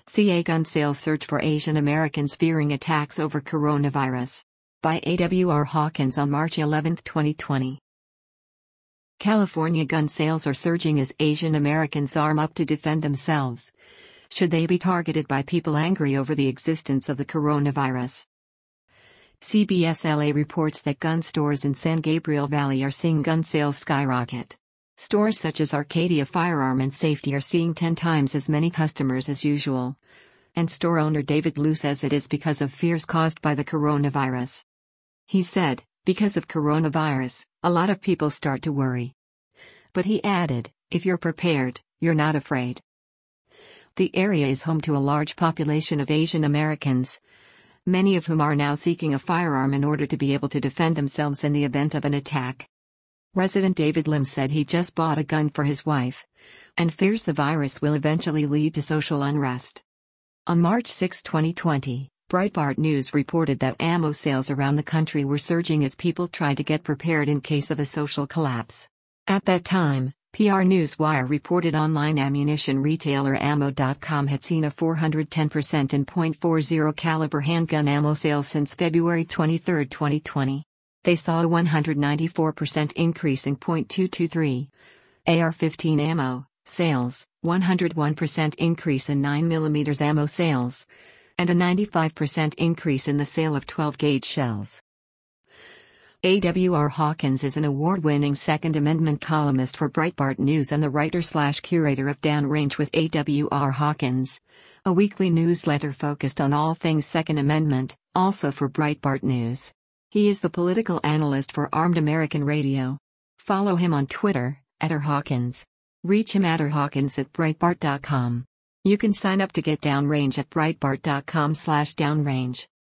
CA gun sales surge for Asian Americans fearing attacks over coronavirus. By A.W.R. Hawkins on March 11, 2020. California gun sales are surging as Asian Americans arm up to defend themselves, should they be targeted by people angry over the existence of the coronavirus. CBS LA reports that gun stores in San Gabriel Valley are seeing gun sales skyrocket. Stores such as Arcadia Firearm and Safety are seeing 10 times as many customers as usual. And store owner David Liu says it is because of fears caused by the coronavirus. He said, because of coronavirus, a lot of people start to worry. But he added, if you're prepared, you're not afraid. The area is home to a large population of Asian Americans, many of whom are now seeking a firearm in order to be able to defend themselves in the event of an attack. Resident David Lim said he just bought a gun for his wife, and fears the virus will eventually lead to social unrest. On March 6, 2020, Breitbart News reported that ammo sales around the country were surging as people tried to get prepared in case of a social collapse. At that time, PR Newswire reported online ammunition retailer Ammo.com had seen a 410% in .40 caliber handgun ammo sales since February 23, 2020. They saw a 194% increase in .223 AR-15 ammo sales, 101% increase in 9mm ammo sales, and a 95% increase in the sale of 12-gauge shells. A.W.R. Hawkins is an award-winning Second Amendment columnist for Breitbart News and the writer/curator of Downrange with A.W.R. Hawkins, a weekly newsletter focused on all things Second Amendment, also for Breitbart News. He is the political analyst for Armed American Radio. Follow him on Twitter, @RHawkins. Reach him at rhawkins@breitbart.com. You can sign up to get Downrange at breitbart.com/downrange.